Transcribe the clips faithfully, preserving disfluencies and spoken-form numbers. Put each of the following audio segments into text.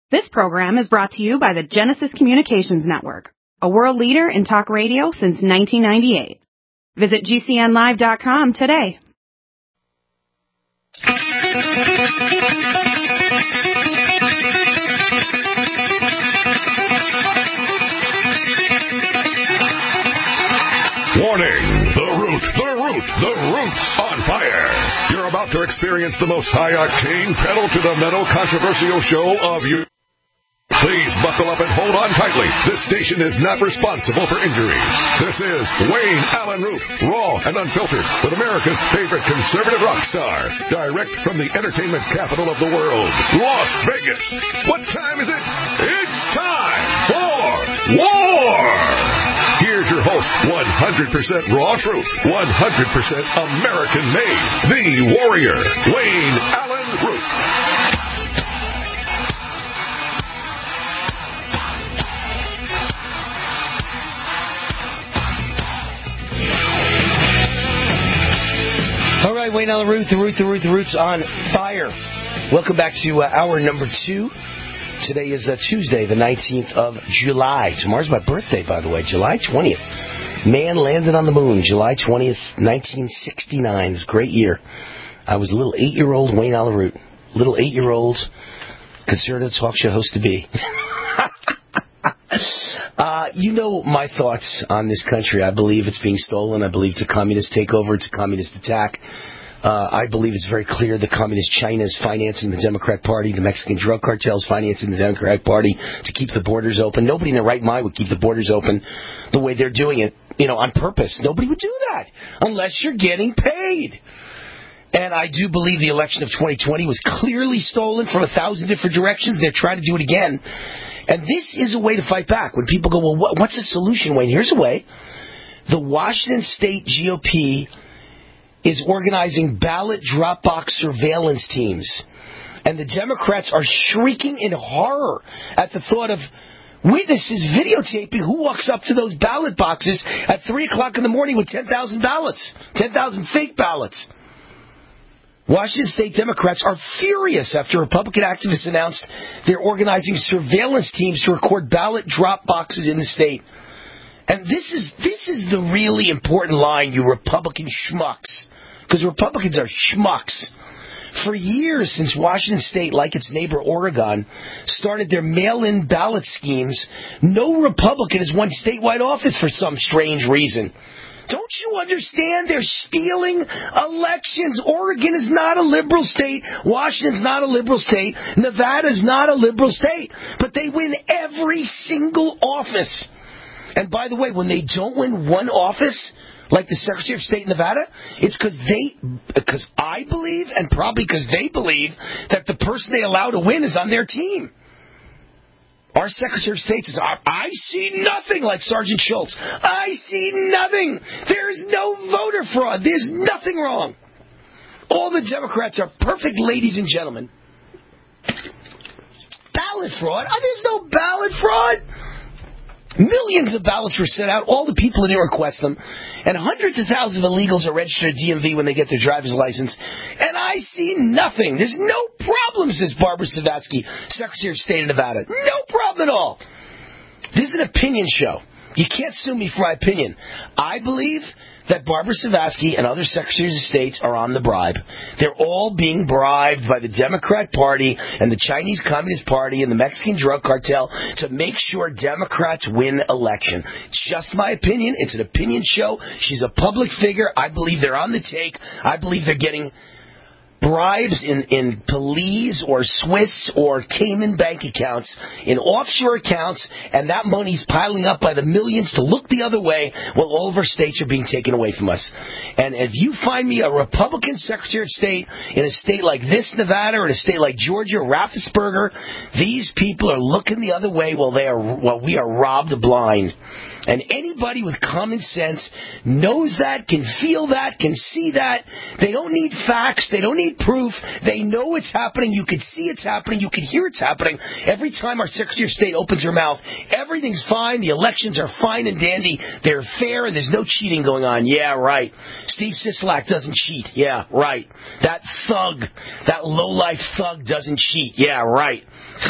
This program is brought to you by the Genesis Communications Network, a world leader in talk radio since nineteen ninety-eight. Visit G C N live dot com today. Warning! The Root, the Root, the Root's on fire. You're about to experience the most high-octane, pedal-to-the-metal controversial show of your... Please buckle up and hold on tightly. This station is not responsible for injuries. This is Wayne Allen Root, raw and unfiltered, with America's favorite conservative rock star. Direct from the entertainment capital of the world, Las Vegas. What time is it? It's time for war! Here's your host, one hundred percent raw truth, one hundred percent American-made, the warrior, Wayne Allen Root. All right, Wayne Allen Root, the Root, the Root, the Root's on fire. Welcome back to uh, hour number two. Today is uh, Tuesday, the nineteenth of July. Tomorrow's my birthday, by the way, July twentieth. Man landed on the moon, July twentieth, nineteen sixty-nine. It was a great year. I was a little eight-year-old Wayne Allen Root. Little eight-year-old conservative talk show host to be. uh, you know my thoughts on this country. I believe it's being stolen. I believe it's a communist takeover. It's a communist attack. Uh, I believe it's very clear that communist China is financing the Democrat Party. The Mexican drug cartel is financing the Democratic Party to keep the borders open. Nobody in their right mind would keep the borders open the way they're doing it, you know, on purpose. Nobody would do that unless you're getting paid. And I do believe the election of twenty twenty was clearly stolen from a thousand different directions. They're trying to do it again. And this is a way to fight back. When people go, well, what, what's the solution, Wayne? Here's a way. The Washington State G O P is organizing ballot drop box surveillance teams. And the Democrats are shrieking in horror at the thought of witnesses videotaping who walks up to those ballot boxes at three o'clock in the morning with ten thousand ballots, ten thousand fake ballots. Washington State Democrats are furious after Republican activists announced they're organizing surveillance teams to record ballot drop boxes in the state. And this is this is the really important line, you Republican schmucks. Because Republicans are schmucks. For years since Washington State, like its neighbor Oregon, started their mail-in ballot schemes, no Republican has won statewide office for some strange reason. Don't you understand? They're stealing elections. Oregon is not a liberal state. Washington's not a liberal state. Nevada's not a liberal state. But they win every single office. And by the way, when they don't win one office, like the Secretary of State in Nevada, it's because they, because I believe, and probably because they believe, that the person they allow to win is on their team. Our Secretary of State says, I see nothing, like Sergeant Schultz. I see nothing. There's no voter fraud. There's nothing wrong. All the Democrats are perfect ladies and gentlemen. Ballot fraud? Oh, there's no ballot fraud. Millions of ballots were sent out. All the people who didn't request them. And hundreds of thousands of illegals are registered at D M V when they get their driver's license. And I see nothing. There's no problem, says Barbara Savvatsky, Secretary of State of Nevada. No problem at all. This is an opinion show. You can't sue me for my opinion. I believe that Barbara Savvatsky and other Secretaries of State are on the bribe. They're all being bribed by the Democrat Party and the Chinese Communist Party and the Mexican drug cartel to make sure Democrats win election. It's just my opinion. It's an opinion show. She's a public figure. I believe they're on the take. I believe they're getting bribes in, in Belize or Swiss or Cayman bank accounts, in offshore accounts, and that money's piling up by the millions to look the other way while all of our states are being taken away from us. And if you find me a Republican Secretary of State in a state like this, Nevada, or in a state like Georgia, Raffensperger, these people are looking the other way while they are while we are robbed blind. And anybody with common sense knows that, can feel that, can see that. They don't need facts. They don't need concrete proof. They know it's happening. You can see it's happening. You can hear it's happening. Every time our Secretary of State opens her mouth, everything's fine. The elections are fine and dandy. They're fair, and there's no cheating going on. Yeah, right. Steve Sisolak doesn't cheat. Yeah, right. That thug, that low-life thug doesn't cheat. Yeah, right.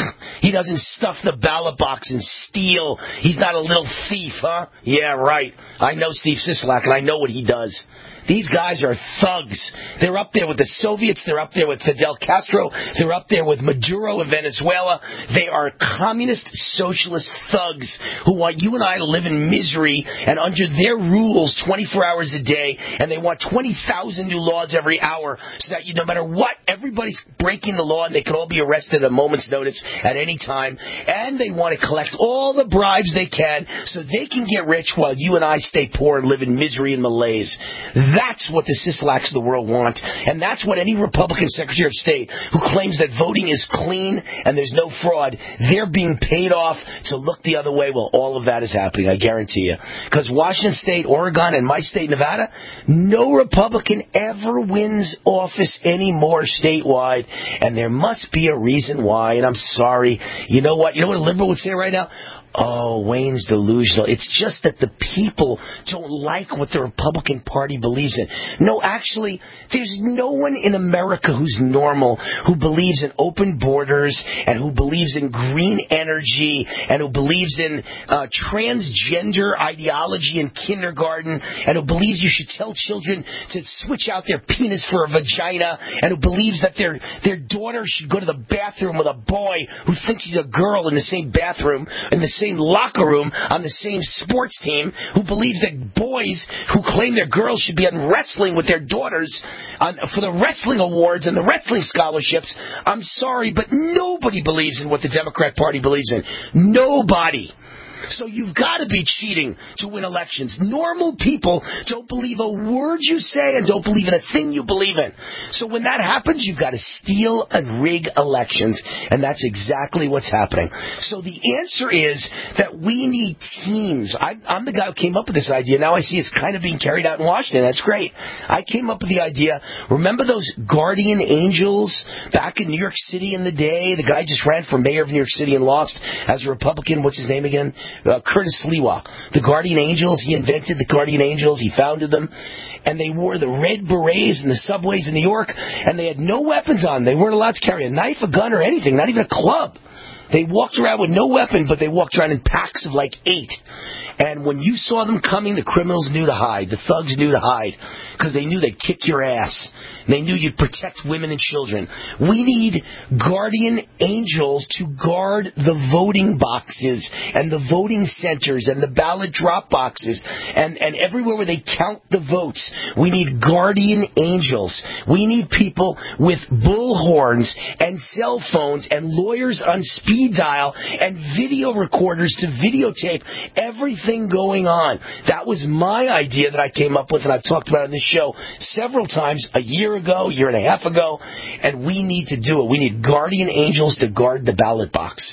He doesn't stuff the ballot box and steal. He's not a little thief, huh? Yeah, right. I know Steve Sisolak, and I know what he does. These guys are thugs. They're up there with the Soviets. They're up there with Fidel Castro. They're up there with Maduro in Venezuela. They are communist socialist thugs who want you and I to live in misery and under their rules twenty-four hours a day, and they want twenty thousand new laws every hour so that you, no matter what, everybody's breaking the law and they can all be arrested at a moment's notice at any time. And they want to collect all the bribes they can so they can get rich while you and I stay poor and live in misery and malaise. That's what the Sisolaks of the world want, and that's what any Republican Secretary of State who claims that voting is clean and there's no fraud, they're being paid off to look the other way while all of that is happening, I guarantee you. Because Washington State, Oregon, and my state, Nevada, no Republican ever wins office anymore statewide, and there must be a reason why, and I'm sorry. You know what? You know what a liberal would say right now? Oh, Wayne's delusional. It's just that the people don't like what the Republican Party believes in. No, actually, there's no one in America who's normal, who believes in open borders, and who believes in green energy, and who believes in uh, transgender ideology in kindergarten, and who believes you should tell children to switch out their penis for a vagina, and who believes that their their daughter should go to the bathroom with a boy who thinks he's a girl in the same bathroom, in the same locker room, on the same sports team, who believes that boys who claim their girls should be on wrestling with their daughters on, for the wrestling awards and the wrestling scholarships. I'm sorry, but nobody believes in what the Democrat Party believes in. Nobody. So you've got to be cheating to win elections. Normal people don't believe a word you say and don't believe in a thing you believe in. So when that happens, you've got to steal and rig elections, and that's exactly what's happening. So the answer is that we need teams. I, I'm the guy who came up with this idea. Now I see it's kind of being carried out in Washington. That's great. I came up with the idea. Remember those guardian angels back in New York City in the day? The guy just ran for mayor of New York City and lost as a Republican. What's his name again? Uh, Curtis Sliwa. The Guardian Angels, he invented the Guardian Angels, he founded them, and they wore the red berets in the subways in New York, and they had no weapons on. They weren't allowed to carry a knife, a gun, or anything, not even a club. They walked around with no weapon, but they walked around in packs of like eight. And when you saw them coming, the criminals knew to hide. The thugs knew to hide because they knew they'd kick your ass. They knew you'd protect women and children. We need guardian angels to guard the voting boxes and the voting centers and the ballot drop boxes and, and everywhere where they count the votes. We need guardian angels. We need people with bullhorns and cell phones and lawyers on speed dial and video recorders to videotape everything going on. That was my idea that I came up with, and I've talked about it on this show several times, a year ago, year and a half ago, and we need to do it. We need guardian angels to guard the ballot box.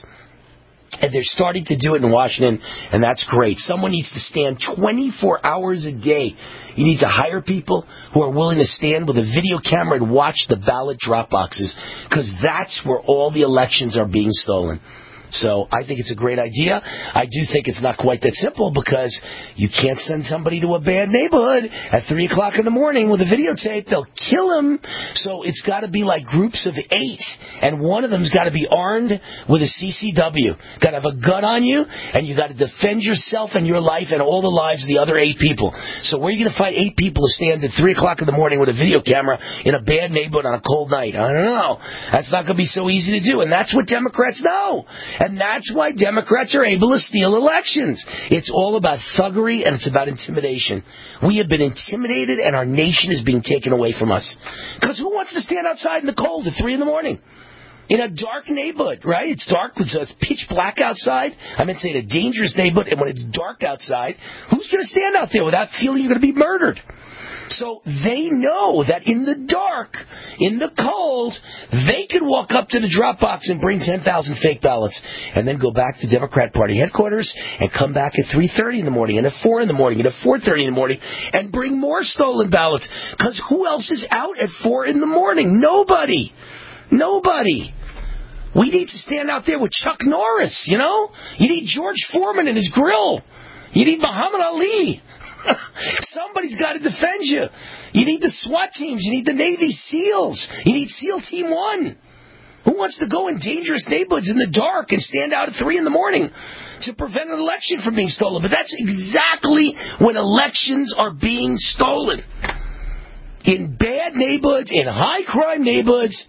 And they're starting to do it in Washington, and that's great. Someone needs to stand twenty-four hours a day. You need to hire people who are willing to stand with a video camera and watch the ballot drop boxes, because that's where all the elections are being stolen. So I think it's a great idea. I do think it's not quite that simple because you can't send somebody to a bad neighborhood at three o'clock in the morning with a videotape. They'll kill him. So it's got to be like groups of eight, and one of them's got to be armed with a C C W. Got to have a gun on you, and you got to defend yourself and your life and all the lives of the other eight people. So where are you going to find eight people to stand at three o'clock in the morning with a video camera in a bad neighborhood on a cold night? I don't know. That's not going to be so easy to do, and that's what Democrats know. And that's why Democrats are able to steal elections. It's all about thuggery and it's about intimidation. We have been intimidated and our nation is being taken away from us. Because who wants to stand outside in the cold at three in the morning? In a dark neighborhood, right? It's dark, it's pitch black outside. I meant to say in a dangerous neighborhood, and when it's dark outside, who's going to stand out there without feeling you're going to be murdered? So they know that in the dark, in the cold, they could walk up to the drop box and bring ten thousand fake ballots and then go back to Democrat Party headquarters and come back at three thirty in the morning and at four in the morning and at four thirty in the morning and bring more stolen ballots. Because who else is out at four in the morning? Nobody. Nobody. We need to stand out there with Chuck Norris, you know? You need George Foreman and his grill. You need Muhammad Ali. Somebody's got to defend you. You need the SWAT teams. You need the Navy SEALs. You need SEAL Team One. Who wants to go in dangerous neighborhoods in the dark and stand out at three in the morning to prevent an election from being stolen? But that's exactly when elections are being stolen. In bad neighborhoods, in high-crime neighborhoods,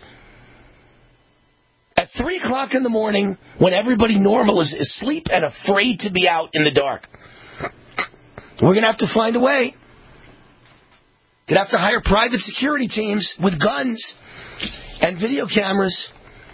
at three o'clock in the morning when everybody normal is asleep and afraid to be out in the dark. We're going to have to find a way. Going to have to hire private security teams with guns and video cameras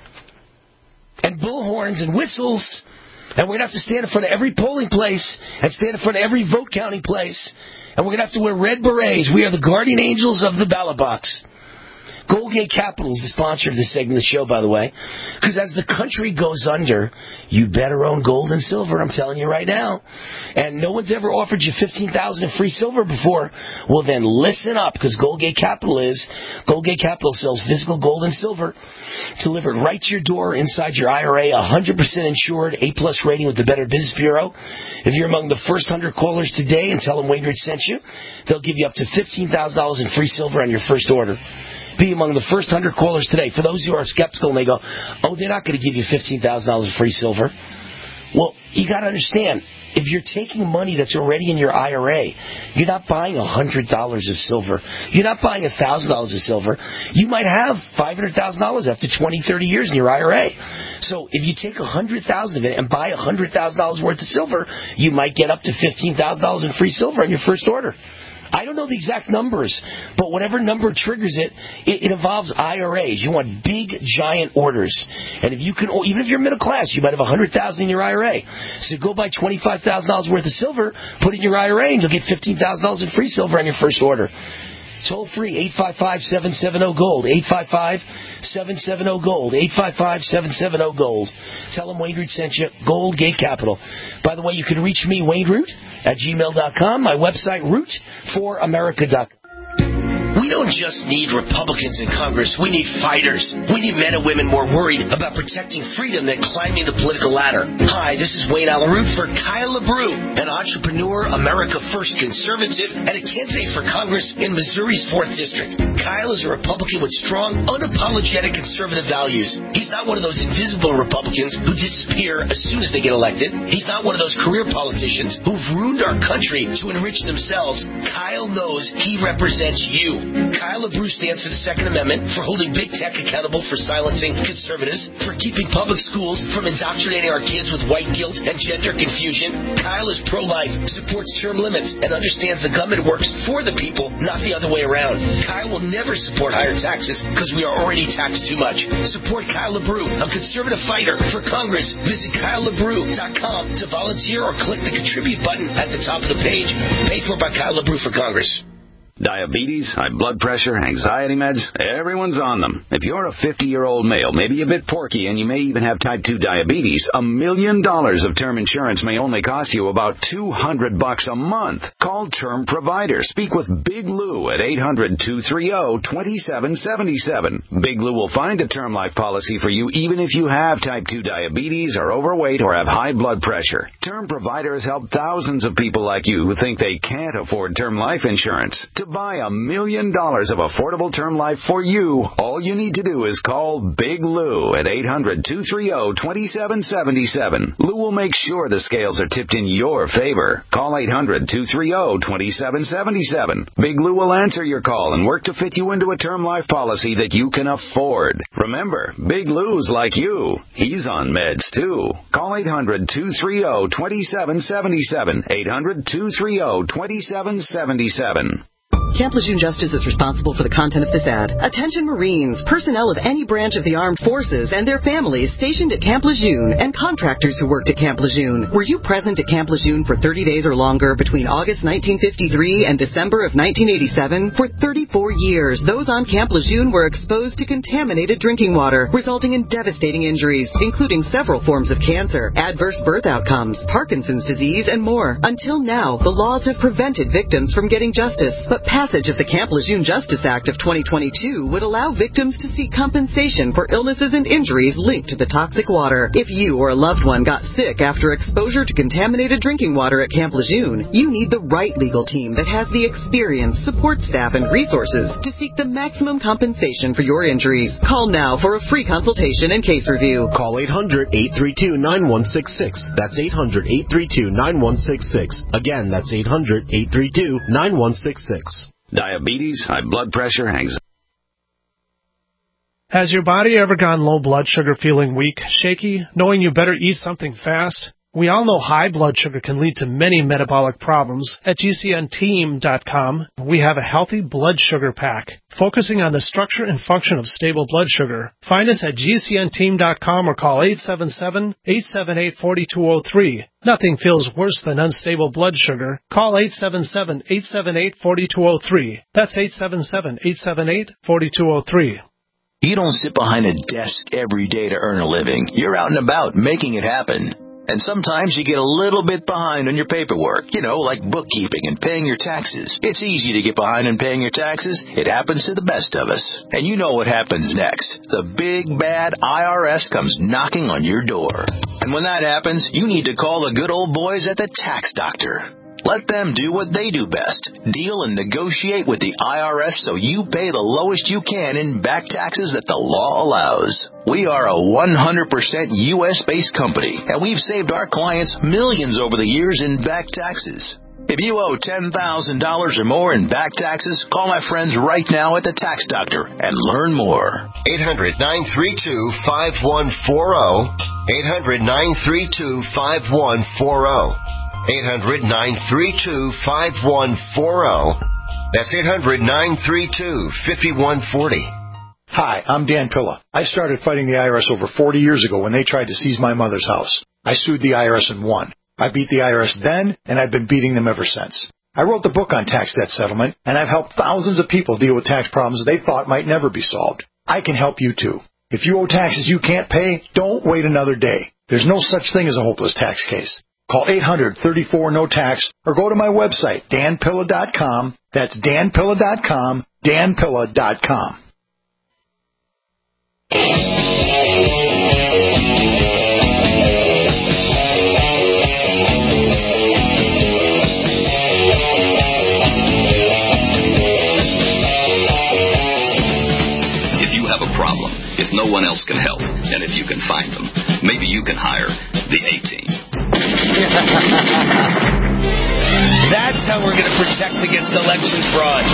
and bullhorns and whistles. And we're going to have to stand in front of every polling place and stand in front of every vote counting place. And we're going to have to wear red berets. We are the guardian angels of the ballot box. Goldgate Capital is the sponsor of this segment of the show, by the way. Because as the country goes under, you better own gold and silver, I'm telling you right now. And no one's ever offered you fifteen thousand dollars in free silver before. Well, then listen up, because Goldgate Capital is. Goldgate Capital sells physical gold and silver delivered right to your door inside your I R A, one hundred percent insured, A-plus rating with the Better Business Bureau. If you're among the first one hundred callers today and tell them Wayne Root sent you, they'll give you up to fifteen thousand dollars in free silver on your first order. Be among the first one hundred callers today. For those who are skeptical and they go, oh, they're not going to give you fifteen thousand dollars in free silver. Well, you got to understand, if you're taking money that's already in your I R A, you're not buying one hundred dollars of silver. You're not buying one thousand dollars of silver. You might have five hundred thousand dollars after twenty, thirty years in your I R A. So if you take one hundred thousand dollars of it and buy one hundred thousand dollars worth of silver, you might get up to fifteen thousand dollars in free silver on your first order. I don't know the exact numbers, but whatever number triggers it, it, it involves I R As. You want big, giant orders. And if you can, even if you're middle class, you might have one hundred thousand dollars in your I R A. So go buy twenty-five thousand dollars worth of silver, put it in your I R A, and you'll get fifteen thousand dollars in free silver on your first order. Toll free, eight five five, seven seven zero, GOLD, eight five five, seven seven zero, GOLD, eight five five, seven seven zero, GOLD. Tell them Wayne Root sent you, Goldgate Capital. By the way, you can reach me, Wayne Root, at gmail dot com, my website, root for america dot com. We don't just need Republicans in Congress. We need fighters. We need men and women more worried about protecting freedom than climbing the political ladder. Hi, this is Wayne Allen Root for Kyle LaBrue, an entrepreneur, America First conservative, and a candidate for Congress in Missouri's fourth District. Kyle is a Republican with strong, unapologetic conservative values. He's not one of those invisible Republicans who disappear as soon as they get elected. He's not one of those career politicians who've ruined our country to enrich themselves. Kyle knows he represents you. Kyle LaBrue stands for the Second Amendment, for holding big tech accountable for silencing conservatives, for keeping public schools from indoctrinating our kids with white guilt and gender confusion. Kyle is pro-life, supports term limits, and understands the government works for the people, not the other way around. Kyle will never support higher taxes because we are already taxed too much. Support Kyle LaBrue, a conservative fighter for Congress. Visit Kyle LaBrue dot com to volunteer or click the contribute button at the top of the page. Paid for by Kyle LaBrue for Congress. Diabetes, high blood pressure, anxiety meds, everyone's on them. If you're a fifty-year-old male, maybe a bit porky, and you may even have type two diabetes, a million dollars of term insurance may only cost you about two hundred bucks a month. Call Term Provider. Speak with Big Lou at eight hundred, two three zero, two seven seven seven. Big Lou will find a term life policy for you even if you have type two diabetes, are overweight, or have high blood pressure. Term Provider has helped thousands of people like you who think they can't afford term life insurance. To buy a million dollars of affordable term life for you, all you need to do is call Big Lou at eight hundred, two three zero, two seven seven seven. Lou will make sure the scales are tipped in your favor. Call eight hundred, two three zero, two seven seven seven. Big Lou will answer your call and work to fit you into a term life policy that you can afford. Remember, Big Lou's like you. He's on meds, too. Call eight hundred, two three zero, two seven seven seven. eight hundred, two three zero, two seven seven seven. Camp Lejeune Justice is responsible for the content of this ad. Attention Marines, personnel of any branch of the armed forces and their families stationed at Camp Lejeune and contractors who worked at Camp Lejeune. Were you present at Camp Lejeune for thirty days or longer between August nineteen fifty-three and December of nineteen eighty-seven? For thirty-four years, those on Camp Lejeune were exposed to contaminated drinking water, resulting in devastating injuries, including several forms of cancer, adverse birth outcomes, Parkinson's disease, and more. Until now, the laws have prevented victims from getting justice, but passage of the Camp Lejeune Justice Act of twenty twenty-two would allow victims to seek compensation for illnesses and injuries linked to the toxic water. If you or a loved one got sick after exposure to contaminated drinking water at Camp Lejeune, you need the right legal team that has the experience, support staff, and resources to seek the maximum compensation for your injuries. Call now for a free consultation and case review. Call eight hundred, eight three two, nine one six six. That's eight hundred, eight three two, nine one six six. Again, that's eight hundred, eight three two, nine one six six. Diabetes, high blood pressure, anxiety. Has your body ever gone low blood sugar, feeling weak, shaky, knowing you better eat something fast? We all know high blood sugar can lead to many metabolic problems. At G C N team dot com, we have a healthy blood sugar pack, focusing on the structure and function of stable blood sugar. Find us at G C N team dot com or call eight seven seven, eight seven eight, four two zero three. Nothing feels worse than unstable blood sugar. Call eight seven seven, eight seven eight, four two zero three. That's eight seven seven, eight seven eight, four two zero three. You don't sit behind a desk every day to earn a living. You're out and about making it happen. And sometimes you get a little bit behind on your paperwork, you know, like bookkeeping and paying your taxes. It's easy to get behind on paying your taxes. It happens to the best of us. And you know what happens next. The big, bad I R S comes knocking on your door. And when that happens, you need to call the good old boys at the Tax Doctor. Let them do what they do best. Deal and negotiate with the I R S so you pay the lowest you can in back taxes that the law allows. We are a one hundred percent U S-based company, and we've saved our clients millions over the years in back taxes. If you owe ten thousand dollars or more in back taxes, call my friends right now at the Tax Doctor and learn more. eight hundred, nine three two, five one four zero. eight hundred, nine three two, five one four zero. eight hundred, nine three two, five one four zero. That's eight hundred, nine three two, five one four zero. Hi, I'm Dan Pilla. I started fighting the I R S over forty years ago when they tried to seize my mother's house. I sued the I R S and won. I beat the I R S then, and I've been beating them ever since. I wrote the book on tax debt settlement, and I've helped thousands of people deal with tax problems they thought might never be solved. I can help you too. If you owe taxes you can't pay, don't wait another day. There's no such thing as a hopeless tax case. Call eight hundred, thirty-four, no tax or go to my website, dan pilla dot com. That's dan pilla dot com, dan pilla dot com. If you have a problem, if no one else can help, and if you can find them, maybe you can hire the A-Team. That's how we're going to protect against election fraud.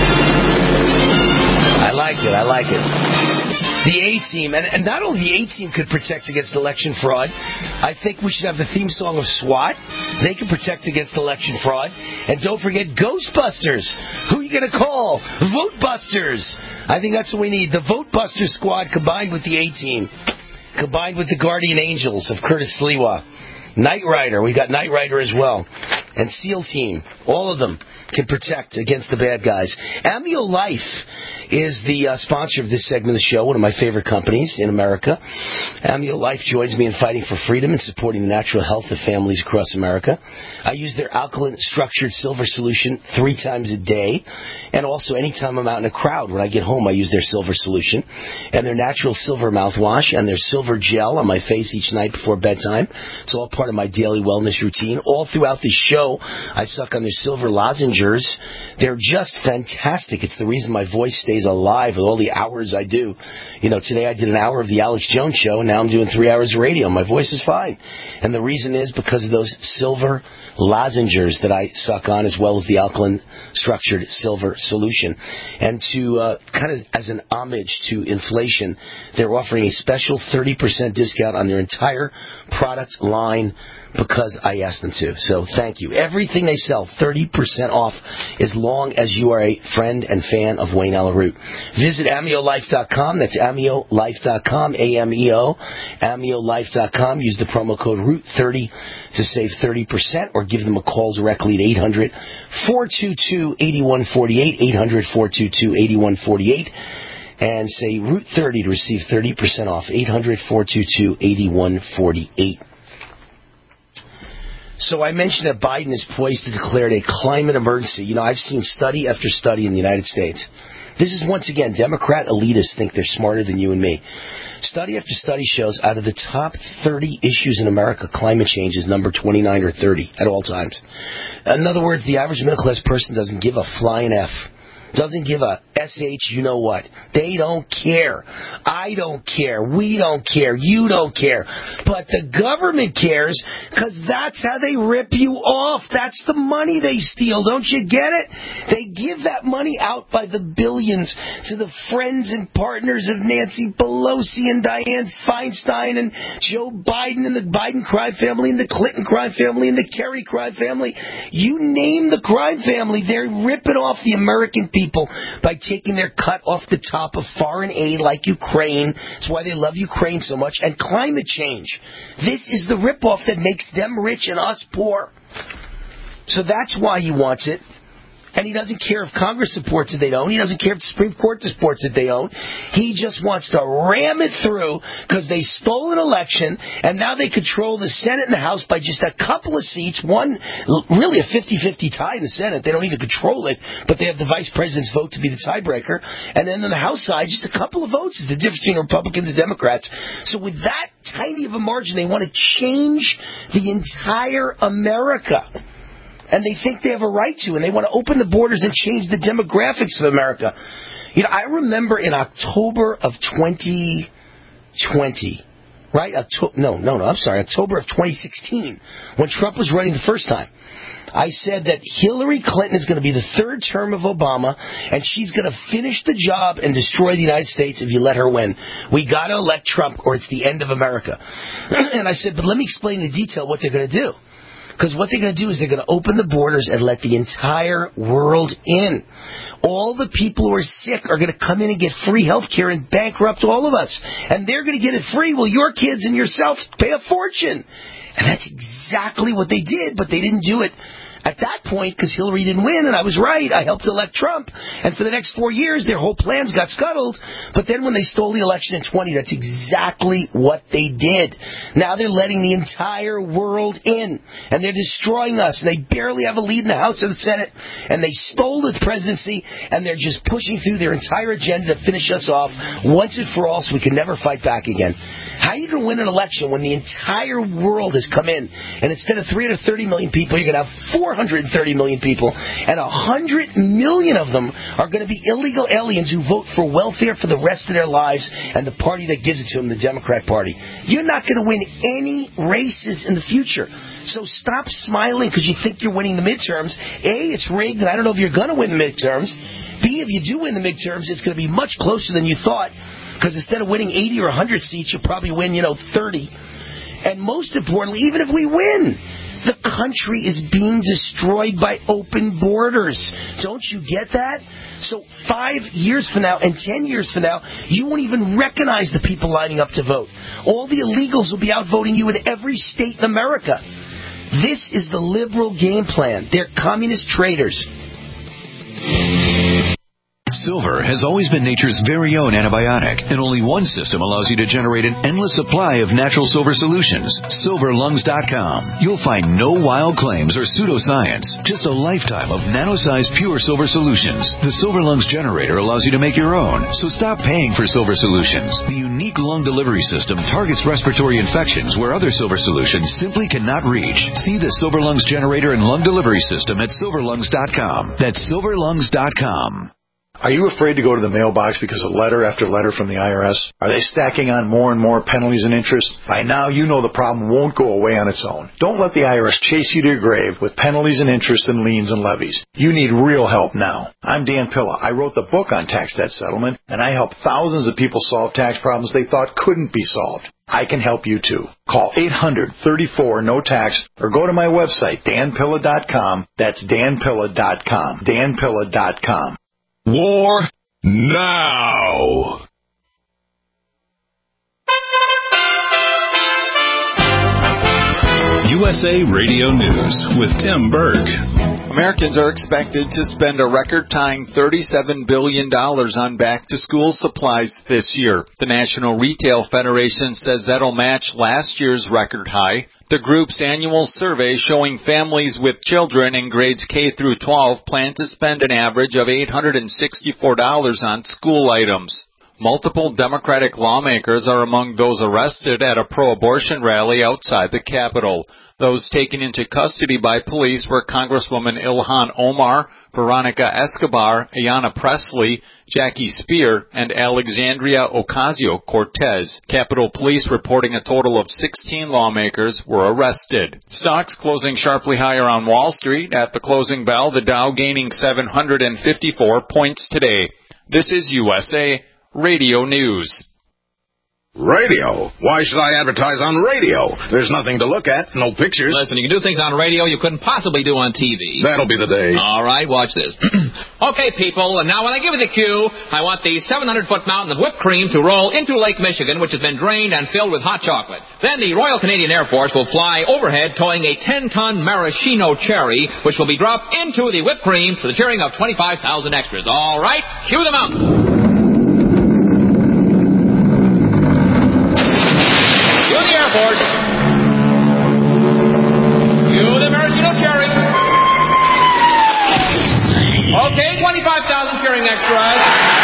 I like it. I like it. The A-Team, and, and not only the A-Team could protect against election fraud, I think we should have the theme song of SWAT. They can protect against election fraud. And don't forget Ghostbusters. Who are you going to call? Votebusters. I think that's what we need. The Votebuster Squad combined with the A-Team. Combined with the Guardian Angels of Curtis Sliwa. Knight Rider. We got Knight Rider as well. And SEAL Team. All of them can protect against the bad guys. Amio Life is the uh, sponsor of this segment of the show, one of my favorite companies in America. Amio Life joins me in fighting for freedom and supporting the natural health of families across America. I use their alkaline structured silver solution three times a day, and also anytime I'm out in a crowd. When I get home, I use their silver solution, and their natural silver mouthwash, and their silver gel on my face each night before bedtime. It's all part of my daily wellness routine. All throughout the show, I suck on their silver lozengers. They're just fantastic. It's the reason my voice stays alive with all the hours I do. You know, today I did an hour of the Alex Jones show, and now I'm doing three hours of radio. My voice is fine. And the reason is because of those silver lozengers that I suck on, as well as the alkaline structured silver solution. And to uh, kind of as an homage to inflation, they're offering a special thirty percent discount on their entire product line because I asked them to. So thank you. everything they sell, thirty percent off, as long as you are a friend and fan of Wayne Allyn Root. Visit ameo life dot com. That's ameo life dot com, A M E O, ameo life dot com. Use the promo code root thirty to save thirty percent, or give them a call directly at eight hundred, four two two, eight one four eight, eight hundred, four two two, eight one four eight, and say Root thirty to receive thirty percent off, eight hundred, four two two, eight one four eight. So I mentioned that Biden is poised to declare a climate emergency. You know, I've seen study after study in the United States. This is, once again, Democrat elitists think they're smarter than you and me. Study after study shows out of the top thirty issues in America, climate change is number twenty-nine or thirty at all times. In other words, the average middle-class person doesn't give a flying F. Doesn't give a S H you know what. They don't care. I don't care. We don't care. You don't care. But the government cares, because that's how they rip you off. That's the money they steal. Don't you get it? They give that money out by the billions to the friends and partners of Nancy Pelosi and Dianne Feinstein and Joe Biden and the Biden crime family and the Clinton crime family and the Kerry crime family. You name the crime family, they're ripping off the American people by taking their cut off the top of foreign aid like Ukraine. That's why they love Ukraine so much. And climate change. This is the ripoff that makes them rich and us poor. So that's why he wants it. And he doesn't care if Congress supports it, they don't. He doesn't care if the Supreme Court supports it, they don't. He just wants to ram it through because they stole an election, and now they control the Senate and the House by just a couple of seats. One, really a fifty-fifty tie in the Senate. They don't even control it, but they have the vice president's vote to be the tiebreaker. And then on the House side, just a couple of votes is the difference between Republicans and Democrats. So with that tiny of a margin, they want to change the entire America. And they think they have a right to, and they want to open the borders and change the demographics of America. You know, I remember in October of twenty twenty, right? October, no, no, no, I'm sorry, October of twenty sixteen, when Trump was running the first time. I said that Hillary Clinton is going to be the third term of Obama, and she's going to finish the job and destroy the United States if you let her win. We got to elect Trump, or it's the end of America. And I said, but let me explain in detail what they're going to do. Because what they're going to do is they're going to open the borders and let the entire world in. All the people who are sick are going to come in and get free health care and bankrupt all of us. And they're going to get it free while your kids and yourself pay a fortune. And that's exactly what they did, but they didn't do it at that point because Hillary didn't win, and I was right. I helped elect Trump. And for the next four years, their whole plans got scuttled. But then when they stole the election in twenty, that's exactly what they did. Now they're letting the entire world in, and they're destroying us. And they barely have a lead in the House or the Senate, and they stole the presidency, and they're just pushing through their entire agenda to finish us off once and for all so we can never fight back again. How are you going to win an election when the entire world has come in, and instead of three hundred thirty million people, you're going to have four hundred thirty million people, and one hundred million of them are going to be illegal aliens who vote for welfare for the rest of their lives, and the party that gives it to them, the Democrat Party. You're not going to win any races in the future. So stop smiling because you think you're winning the midterms. A, it's rigged, and I don't know if you're going to win the midterms. B, if you do win the midterms, it's going to be much closer than you thought. Because instead of winning eighty or one hundred seats, you'll probably win, you know, thirty. And most importantly, even if we win, the country is being destroyed by open borders. Don't you get that? So five years from now and ten years from now, you won't even recognize the people lining up to vote. All the illegals will be out voting you in every state in America. This is the liberal game plan. They're communist traitors. Silver has always been nature's very own antibiotic, and only one system allows you to generate an endless supply of natural silver solutions. silver lungs dot com. You'll find no wild claims or pseudoscience, just a lifetime of nano-sized pure silver solutions. The Silver Lungs generator allows you to make your own, so stop paying for silver solutions. The unique lung delivery system targets respiratory infections where other silver solutions simply cannot reach. See the Silver Lungs generator and lung delivery system at silver lungs dot com. That's silver lungs dot com. Are you afraid to go to the mailbox because of letter after letter from the I R S? Are they stacking on more and more penalties and interest? By now, you know the problem won't go away on its own. Don't let the I R S chase you to your grave with penalties and interest and liens and levies. You need real help now. I'm Dan Pilla. I wrote the book on tax debt settlement, and I help thousands of people solve tax problems they thought couldn't be solved. I can help you too. Call eight hundred, thirty-four, no tax or go to my website, dan pilla dot com. That's dan pilla dot com. dan pilla dot com. War now. U S A Radio News with Tim Berg. Americans are expected to spend a record-tying thirty-seven billion dollars on back-to-school supplies this year. The National Retail Federation says that'll match last year's record high. The group's annual survey showing families with children in grades K through twelve plan to spend an average of eight hundred sixty-four dollars on school items. Multiple Democratic lawmakers are among those arrested at a pro-abortion rally outside the Capitol. Those taken into custody by police were Congresswoman Ilhan Omar, Veronica Escobar, Ayanna Pressley, Jackie Spear, and Alexandria Ocasio-Cortez. Capitol Police reporting a total of sixteen lawmakers were arrested. Stocks closing sharply higher on Wall Street. At the closing bell, the Dow gaining seven hundred fifty-four points today. This is U S A Radio News. Radio? Why should I advertise on radio? There's nothing to look at, no pictures. Listen, you can do things on radio you couldn't possibly do on T V. That'll be the day. All right, watch this. Okay, people, and now when I give you the cue, I want the seven hundred foot mountain of whipped cream to roll into Lake Michigan, which has been drained and filled with hot chocolate. Then the Royal Canadian Air Force will fly overhead towing a ten ton maraschino cherry, which will be dropped into the whipped cream to the cheering of twenty-five thousand extras. All right, cue the mountain. Okay, twenty-five thousand cheering extras.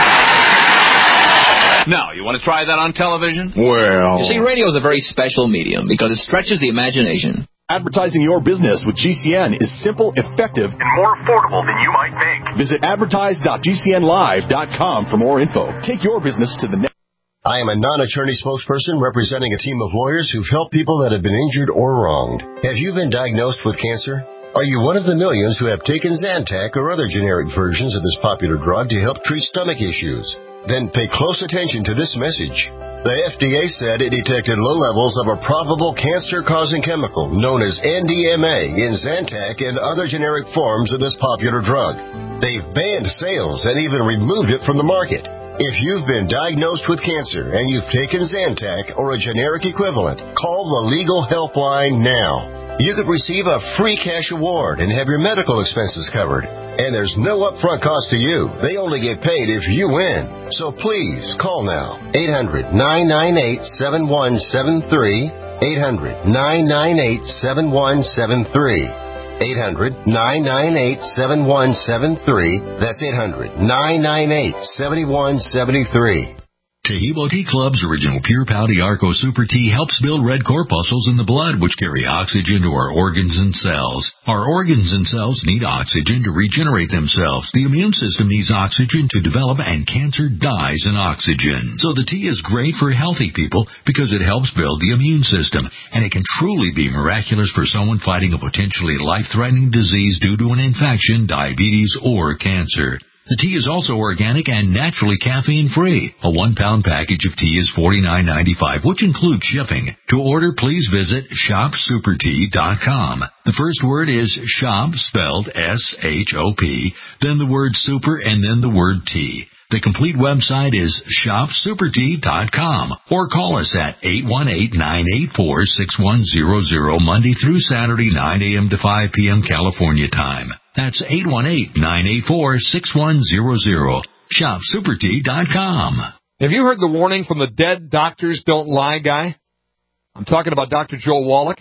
Now, you want to try that on television? Well... You see, radio is a very special medium because it stretches the imagination. Advertising your business with G C N is simple, effective, and more affordable than you might think. Visit advertise dot g c n live dot com for more info. Take your business to the next... I am a non-attorney spokesperson representing a team of lawyers who've helped people that have been injured or wronged. Have you been diagnosed with cancer? Are you one of the millions who have taken Zantac or other generic versions of this popular drug to help treat stomach issues? Then pay close attention to this message. The F D A said it detected low levels of a probable cancer-causing chemical known as N D M A in Zantac and other generic forms of this popular drug. They've banned sales and even removed it from the market. If you've been diagnosed with cancer and you've taken Zantac or a generic equivalent, call the Legal Helpline now. You could receive a free cash award and have your medical expenses covered. And there's no upfront cost to you. They only get paid if you win. So please, call now. eight hundred, nine nine eight, seven one seven three. eight hundred, nine nine eight, seven one seven three. eight hundred, nine nine eight, seven one seven three. That's eight hundred, nine nine eight, seven one seven three. Tahibo Tea Club's original Pure Pouty Arco Super Tea helps build red corpuscles in the blood, which carry oxygen to our organs and cells. Our organs and cells need oxygen to regenerate themselves. The immune system needs oxygen to develop, and cancer dies in oxygen. So the tea is great for healthy people because it helps build the immune system, and it can truly be miraculous for someone fighting a potentially life-threatening disease due to an infection, diabetes, or cancer. The tea is also organic and naturally caffeine-free. A one-pound package of tea is forty-nine ninety-five, which includes shipping. To order, please visit shop super tea dot com. The first word is shop, spelled S H O P, then the word super, and then the word tea. The complete website is shop super tea dot com, or call us at eight one eight, nine eight four, six one zero zero Monday through Saturday, nine a.m. to five p.m. California time. That's eight one eight, nine eight four, six one zero zero. shop super tea dot com. Have you heard the warning from the dead doctors don't lie guy? I'm talking about Doctor Joel Wallach.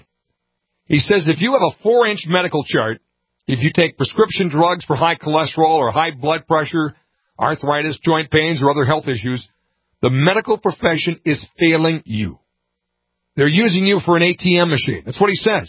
He says if you have a four-inch medical chart, if you take prescription drugs for high cholesterol or high blood pressure, arthritis, joint pains, or other health issues, the medical profession is failing you. They're using you for an A T M machine. That's what he says.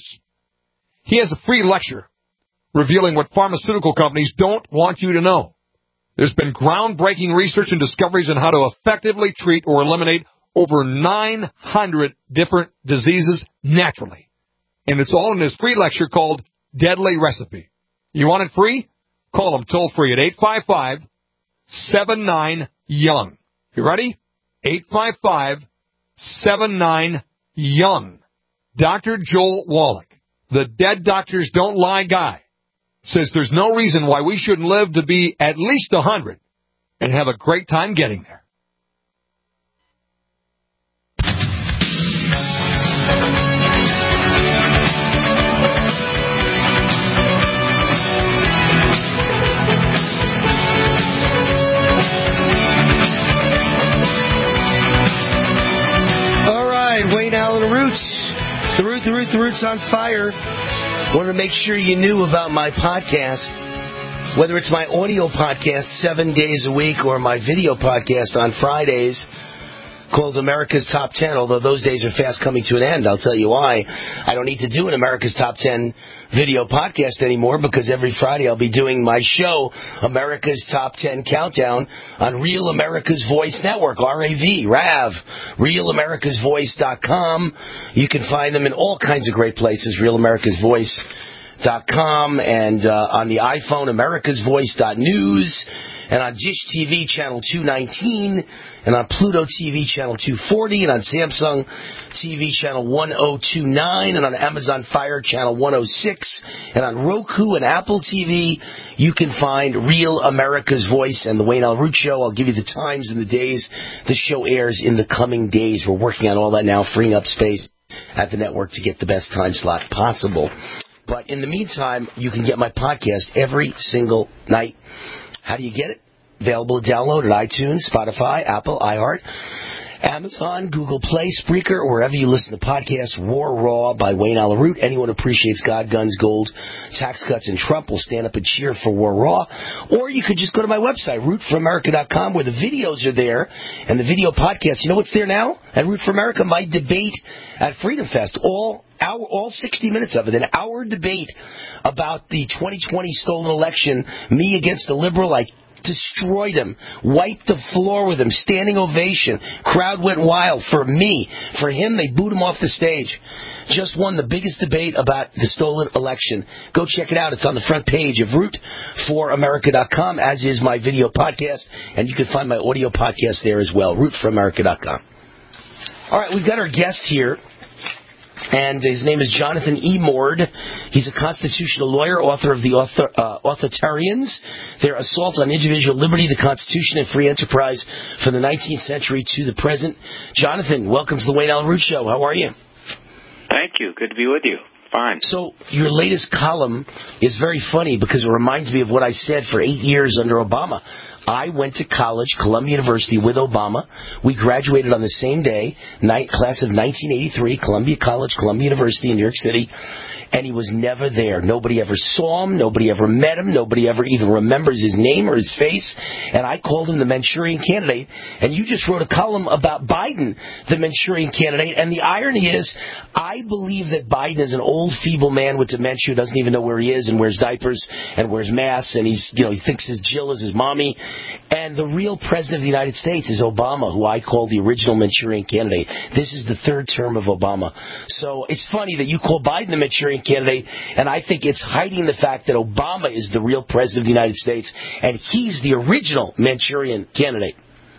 He has a free lecture revealing what pharmaceutical companies don't want you to know. There's been groundbreaking research and discoveries on how to effectively treat or eliminate over nine hundred different diseases naturally. And it's all in this free lecture called Deadly Recipe. You want it free? Call them toll free at eight five five, seven nine, young. You ready? eight five five, seven nine, young. Doctor Joel Wallach, the Dead Doctors Don't Lie guy, says there's no reason why we shouldn't live to be at least one hundred and have a great time getting there. Wayne Allen Roots. The Root, the Root, the Root's on fire. Wanted to make sure you knew about my podcast. Whether it's my audio podcast seven days a week or my video podcast on Fridays called America's Top ten, although those days are fast coming to an end. I'll tell you why. I don't need to do an America's Top ten video podcast anymore because every Friday I'll be doing my show, America's Top ten Countdown, on Real America's Voice Network, R A V, R A V, real americas voice dot com. You can find them in all kinds of great places, real americas voice dot com, and uh, on the iPhone, americas voice dot news, and on Dish T V channel two nineteen, and on Pluto T V channel two forty, and on Samsung T V channel one oh two nine, and on Amazon Fire channel one oh six, and on Roku and Apple T V, you can find Real America's Voice and the Wayne Allen Root Show. I'll give you the times and the days the show airs in the coming days. We're working on all that now, freeing up space at the network to get the best time slot possible. But in the meantime, you can get my podcast every single night. How do you get it? Available to download at iTunes, Spotify, Apple, iHeart, Amazon, Google Play, Spreaker, or wherever you listen to podcasts. War Raw by Wayne Allen Root. Anyone who appreciates God, Guns, Gold, tax cuts, and Trump will stand up and cheer for War Raw. Or you could just go to my website, root for america dot com, where the videos are there and the video podcasts. You know what's there now at Root for America? My debate at Freedom Fest. All hour, all sixty minutes of it, an hour debate about the twenty twenty stolen election, me against a liberal. I destroyed him, wiped the floor with him, standing ovation. Crowd went wild for me. For him, they booed him off the stage. Just won the biggest debate about the stolen election. Go check it out. It's on the front page of root for america dot com, as is my video podcast, and you can find my audio podcast there as well, root for america dot com. All right, we've got our guest here. And his name is Jonathan E. Mord. He's a constitutional lawyer, author of The author, uh, Authoritarians, Their Assault on Individual Liberty, the Constitution, and Free Enterprise from the nineteenth century to the present. Jonathan, welcome to the Wayne Allen Root Show. How are you? Thank you. Good to be with you. Fine. So your latest column is very funny because it reminds me of what I said for eight years under Obama. I went to college, Columbia University, with Obama. We graduated on the same day, night, class of nineteen eighty-three, Columbia College, Columbia University in New York City. And he was never there. Nobody ever saw him. Nobody ever met him. Nobody ever even remembers his name or his face. And I called him the Manchurian Candidate. And you just wrote a column about Biden, the Manchurian Candidate. And the irony is, I believe that Biden is an old, feeble man with dementia who doesn't even know where he is and wears diapers and wears masks. And he's, you know, he thinks his Jill is his mommy. And the real president of the United States is Obama, who I call the original Manchurian Candidate. This is the third term of Obama. So it's funny that you call Biden the Manchurian Candidate, and I think it's hiding the fact that Obama is the real president of the United States, and he's the original Manchurian Candidate.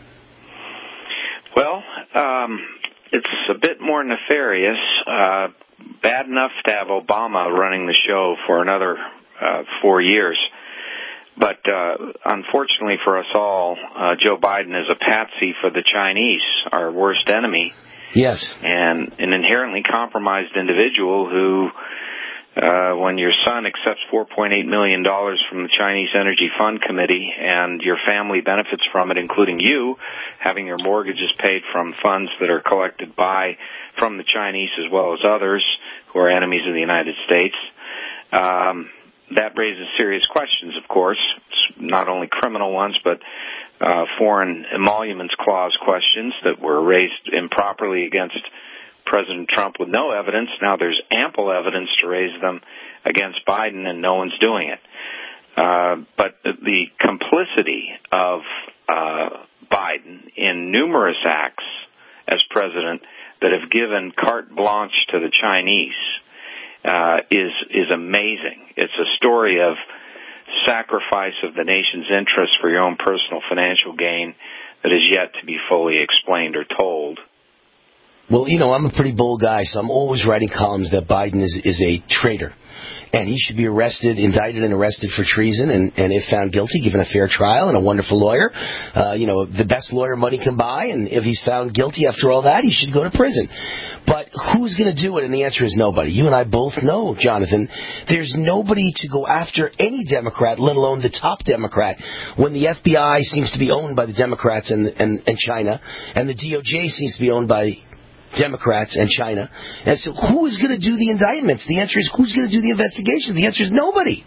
Well, um, it's a bit more nefarious. Uh, bad enough to have Obama running the show for another uh, four years. But uh, unfortunately for us all, uh, Joe Biden is a patsy for the Chinese, our worst enemy. Yes. And an inherently compromised individual who, uh, when your son accepts four point eight million dollars from the Chinese Energy Fund Committee and your family benefits from it, including you, having your mortgages paid from funds that are collected by, from the Chinese as well as others who are enemies of the United States, um, that raises serious questions, of course. It's not only criminal ones, but uh, foreign emoluments clause questions that were raised improperly against President Trump with no evidence. Now there's ample evidence to raise them against Biden, and no one's doing it. Uh, but the complicity of uh, Biden in numerous acts as president that have given carte blanche to the Chinese uh, is is amazing. It's a story of sacrifice of the nation's interests for your own personal financial gain that is yet to be fully explained or told. Well, you know, I'm a pretty bold guy, so I'm always writing columns that Biden is, is a traitor. And he should be arrested, indicted and arrested for treason, and, and if found guilty, given a fair trial and a wonderful lawyer. Uh, you know, the best lawyer money can buy, and if he's found guilty after all that, he should go to prison. But who's going to do it? And the answer is nobody. You and I both know, Jonathan, there's nobody to go after any Democrat, let alone the top Democrat, when the F B I seems to be owned by the Democrats and, and, and China, and the D O J seems to be owned by Democrats and China. And so who is going to do the indictments? The answer is who's going to do the investigation? The answer is nobody.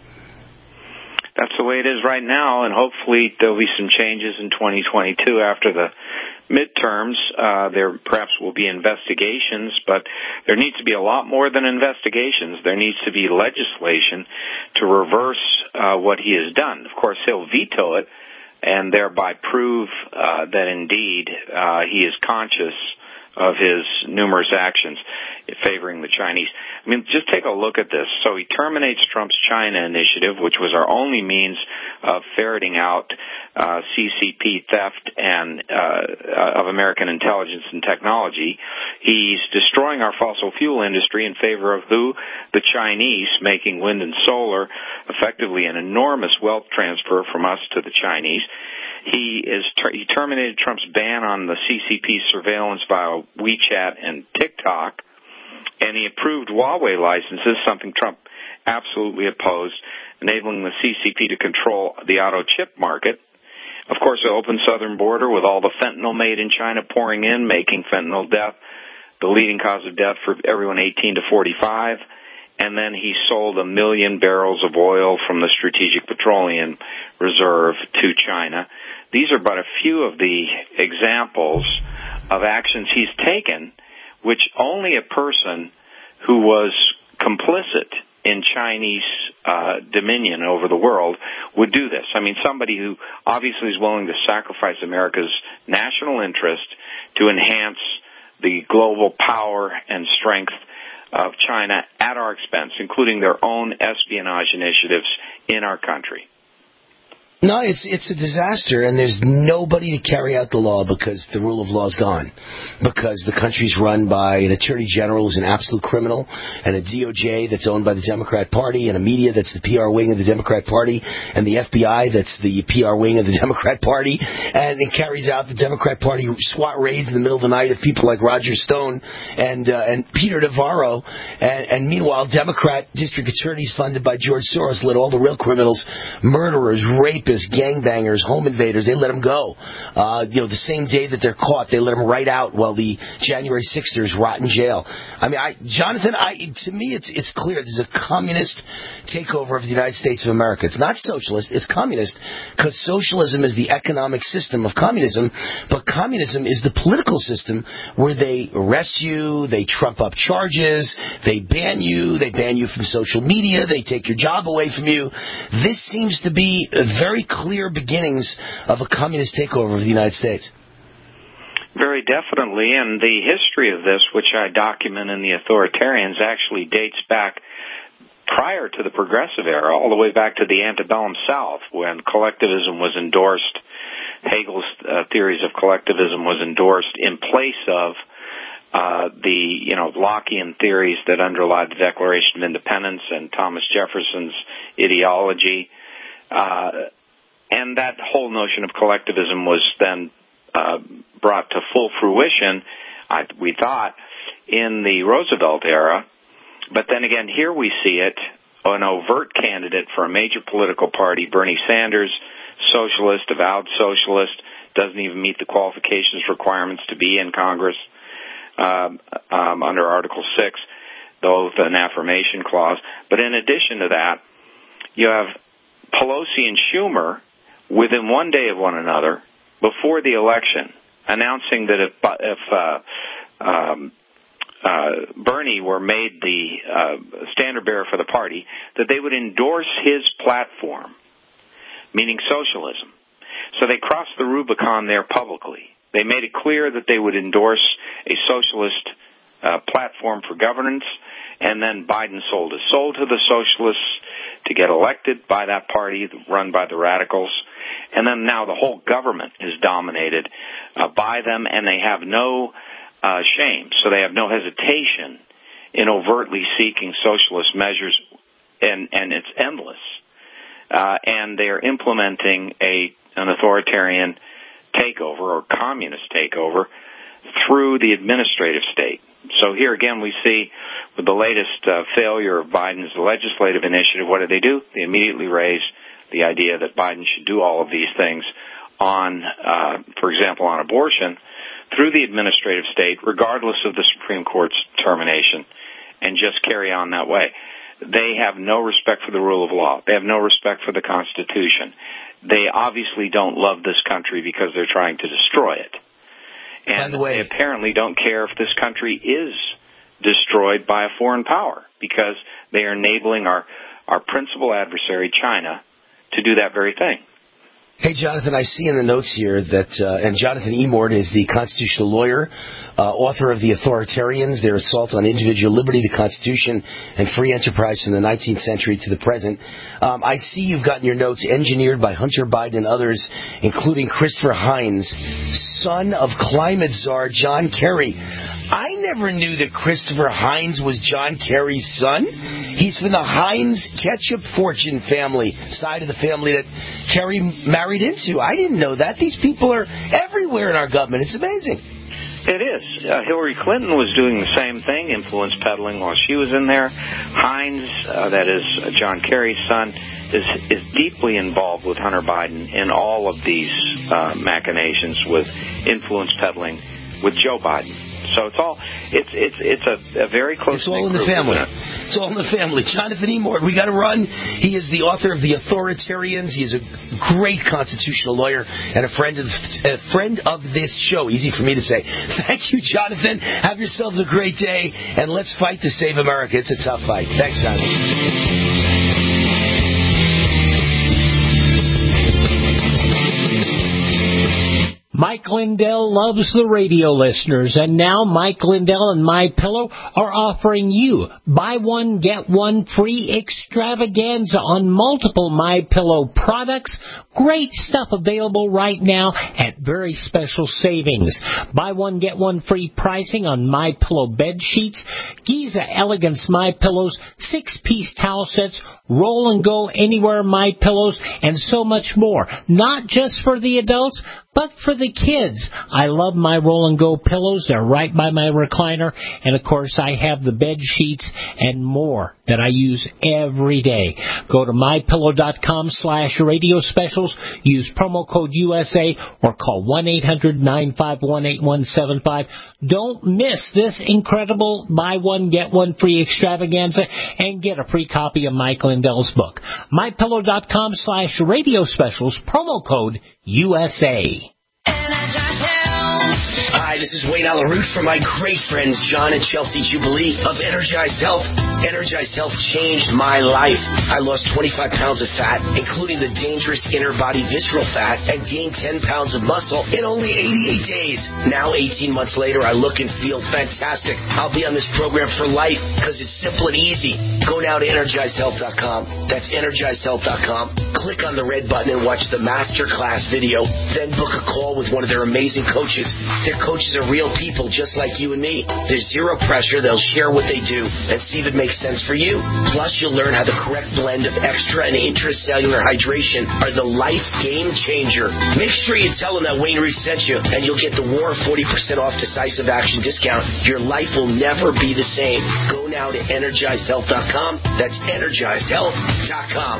That's the way it is right now, and hopefully there'll be some changes in twenty twenty-two after the midterms. Uh, there perhaps will be investigations, but there needs to be a lot more than investigations. There needs to be legislation to reverse uh, what he has done. Of course, he'll veto it and thereby prove uh, that indeed uh, he is conscious of his numerous actions favoring the Chinese. I mean, just take a look at this. So he terminates Trump's China initiative, which was our only means of ferreting out uh, C C P theft and uh, of American intelligence and technology. He's destroying our fossil fuel industry in favor of who? The Chinese, making wind and solar effectively an enormous wealth transfer from us to the Chinese. He is ter- he terminated Trump's ban on the C C P surveillance via WeChat and TikTok, and he approved Huawei licenses, something Trump absolutely opposed, enabling the C C P to control the auto chip market. Of course, the open southern border with all the fentanyl made in China pouring in, making fentanyl death the leading cause of death for everyone eighteen to forty-five. And then he sold a million barrels of oil from the Strategic Petroleum Reserve to China. These are but a few of the examples of actions he's taken, which only a person who was complicit in Chinese uh, dominion over the world would do this. I mean, somebody who obviously is willing to sacrifice America's national interest to enhance the global power and strength of China at our expense, including their own espionage initiatives in our country. No, it's it's a disaster, and there's nobody to carry out the law because the rule of law is gone. Because the country's run by an attorney general who's an absolute criminal, and a D O J that's owned by the Democrat Party, and a media that's the P R wing of the Democrat Party, and the F B I that's the P R wing of the Democrat Party, and it carries out the Democrat Party SWAT raids in the middle of the night of people like Roger Stone and uh, and Peter Navarro, and, and meanwhile, Democrat district attorneys funded by George Soros let all the real criminals, murderers, rapists, gangbangers, home invaders, they let them go. Uh, you know, the same day that they're caught, they let them right out while the January sixers rot in jail. I mean, I, Jonathan, I, to me, it's it's clear there's a communist takeover of the United States of America. It's not socialist, it's communist, because socialism is the economic system of communism, but communism is the political system where they arrest you, they trump up charges, they ban you, they ban you from social media, they take your job away from you. This seems to be a very clear beginnings of a communist takeover of the United States. Very definitely, and the history of this, which I document in The Authoritarians, actually dates back prior to the Progressive era, all the way back to the antebellum South, when collectivism was endorsed. Hegel's uh, theories of collectivism was endorsed in place of uh, the, you know, Lockean theories that underlie the Declaration of Independence and Thomas Jefferson's ideology. Uh, and that whole notion of collectivism was then uh, brought to full fruition, I, we thought, in the Roosevelt era. But then again, here we see it, an overt candidate for a major political party, Bernie Sanders, socialist, avowed socialist, doesn't even meet the qualifications requirements to be in Congress um, um, under Article six, though with an affirmation clause. But in addition to that, you have Pelosi and Schumer within one day of one another before the election announcing that if, if uh, um, uh, Bernie were made the uh, standard bearer for the party, that they would endorse his platform meaning socialism. So they crossed the Rubicon there publicly. They made it clear that they would endorse a socialist uh, platform for governance, and then Biden sold his soul to the socialists to get elected by that party run by the radicals. And then now the whole government is dominated uh, by them, and they have no uh, shame. So they have no hesitation in overtly seeking socialist measures, and, and it's endless. Uh, and they are implementing a an authoritarian takeover or communist takeover through the administrative state. So here again we see with the latest uh, failure of Biden's legislative initiative, what do they do? They immediately raise the idea that Biden should do all of these things on, uh, for example, on abortion through the administrative state, regardless of the Supreme Court's determination, and just carry on that way. They have no respect for the rule of law. They have no respect for the Constitution. They obviously don't love this country because they're trying to destroy it. And the way, they apparently don't care if this country is destroyed by a foreign power, because they are enabling our, our principal adversary, China, to do that very thing. Hey, Jonathan, I see in the notes here that, uh, and Jonathan Emord is the constitutional lawyer, uh, author of The Authoritarians, Their Assault on Individual Liberty, the Constitution, and Free Enterprise from the nineteenth century to the present. Um, I see you've gotten your notes engineered by Hunter Biden and others, including Christopher Hines, son of climate czar John Kerry. I never knew that Christopher Hines was John Kerry's son. He's from the Heinz ketchup fortune family, side of the family that Kerry married into. I didn't know that. These people are everywhere in our government. It's amazing. It is. Uh, Hillary Clinton was doing the same thing, influence peddling while she was in there. Heinz, uh, that is uh, John Kerry's son, is is deeply involved with Hunter Biden in all of these uh, machinations with influence peddling with Joe Biden. So it's all, it's it's it's a, a very close. It's all in the family. It's all in the family. Jonathan Emord, we got to run. He is the author of The Authoritarians. He is a great constitutional lawyer and a friend of a friend of this show. Easy for me to say. Thank you, Jonathan. Have yourselves a great day, and let's fight to save America. It's a tough fight. Thanks, Jonathan. Mike Lindell loves the radio listeners, and now Mike Lindell and MyPillow are offering you buy one, get one free extravaganza on multiple MyPillow products. Great stuff available right now at very special savings. Buy one, get one free pricing on MyPillow bed sheets, Giza Elegance MyPillows, six-piece towel sets, Roll and Go Anywhere MyPillows, and so much more. Not just for the adults, but for the kids. I love my Roll and Go pillows. They're right by my recliner. And, of course, I have the bed sheets and more that I use every day. Go to MyPillow.com slash radio specials. Use promo code U S A or call one eight hundred nine five one eight one seven five. Don't miss this incredible buy one, get one free extravaganza and get a free copy of Mike Lindell's book. MyPillow.com slash radio specials. Promo code U S A. Hi, this is Wayne Alaroot from my great friends John and Chelsea Jubilee of Energized Health. Energized Health changed my life. I lost twenty-five pounds of fat, including the dangerous inner body visceral fat, and gained ten pounds of muscle in only eighty-eight days. Now, eighteen months later, I look and feel fantastic. I'll be on this program for life because it's simple and easy. Go now to energized health dot com. That's energized health dot com. Click on the red button and watch the masterclass video. Then book a call with one of their amazing coaches. Their coaches are real people just like you and me. There's zero pressure. They'll share what they do and see if it makes sense for you. Plus, you'll learn how the correct blend of extra and intracellular hydration are the life game changer. Make sure you tell them that Wayne Reese sent you, and you'll get the War forty percent off decisive action discount. Your life will never be the same. Go now to energized health dot com. That's energized health dot com.